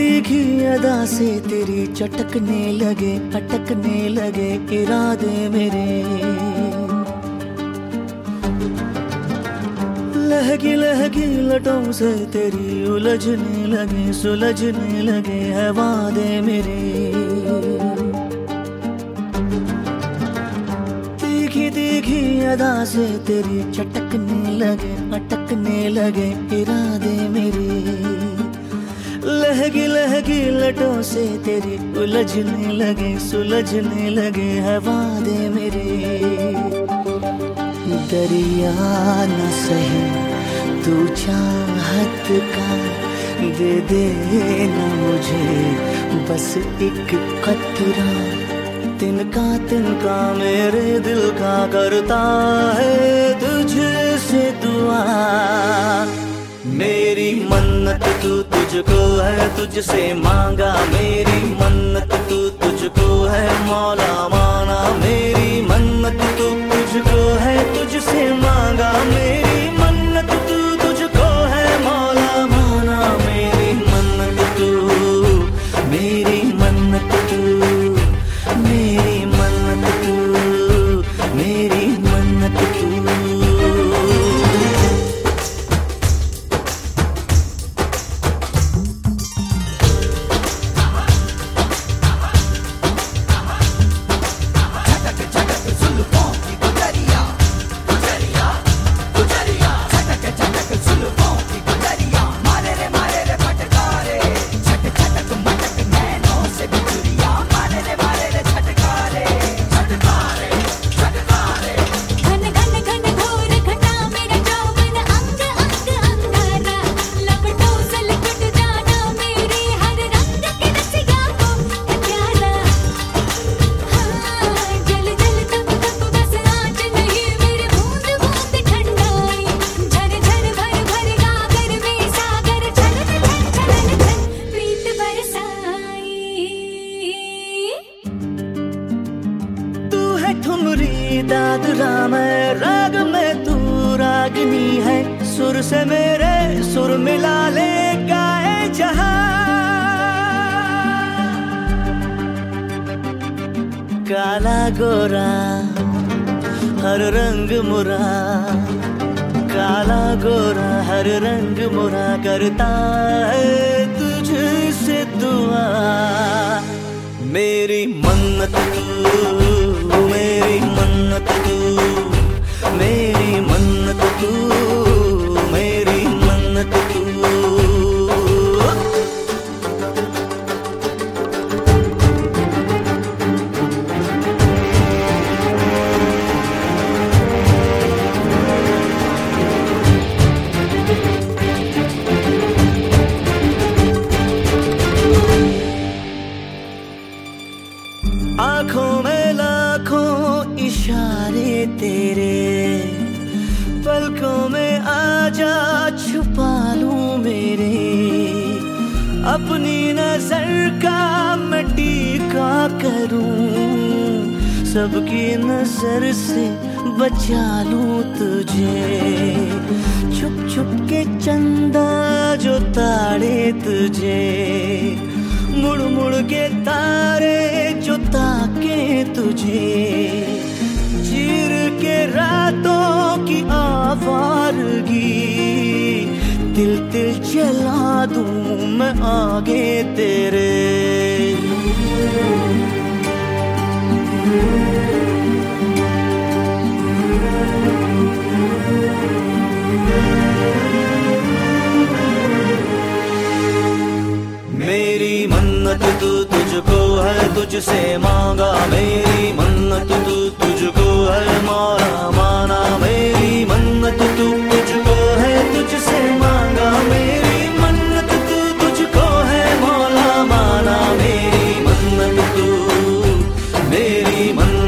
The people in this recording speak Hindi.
तीखी अदा से तेरी चटकने लगे, अटकने लगे इरादे मेरे। लहकी लहकी लटों से तेरी उलझने लगे, सुलझने लगे है वादे मेरे। तीखी तीखी अदा से तेरी चटकने लगे, अटकने लगे इरादे मेरे। लहकी लहकी लटों से तेरी उलझने लगे, सुलझने लगे है वादे मेरे। दरिया न सही तू चाहत का, दे दे ना मुझे बस एक कतरा। तिनका तिनका मेरे दिल का करता है तुझसे दुआ। मेरी मन्नत तू तुझको है, तुझसे मांगा मेरी मन्नत तू तुझको है मौला माना। मेरी मन्नत तू तुझको है, तुझसे मांगा मेरी मन्नत तू तुझको है मौला माना। मेरी मन्नत तू, मेरी मन्नत तू, मेरी मन्नत तू, मेरी मन्नत तू। ठुमरी दादरा में राग में तू रागनी है। सुर से मेरे सुर मिला ले गाए जहां। काला गोरा हर रंग मुरा, काला गोरा हर रंग मुरा करता है तुझसे दुआ। मेरी मन्नत तू, मेरी मन्नत तू, मेरी मन्नत तू, मेरी मन्नत तू। आँखों में लाखों इशारे तेरे, पलकों में आजा छुपा लूं मेरे। अपनी नजर का मैं टीका करूं, सबकी नजर से बचा लूं तुझे। छुप छुप के चंदा जो ताड़े तुझे, मुड़ मुड़ के तारे जो ताके तुझे। चीर के रातों की आवारगी, तिल तिल जला दूं मैं आगे तेरे। मेरी मन्नत तू तुझको है, तुझसे मांगा मेरी मन्नत तू तुझको है मौला माना। मेरी मन्नत तू तुझको है, तुझसे मांगा मेरी मन्नत तू तुझको है मौला माना। मेरी मन्नत तू, मेरी मन्नत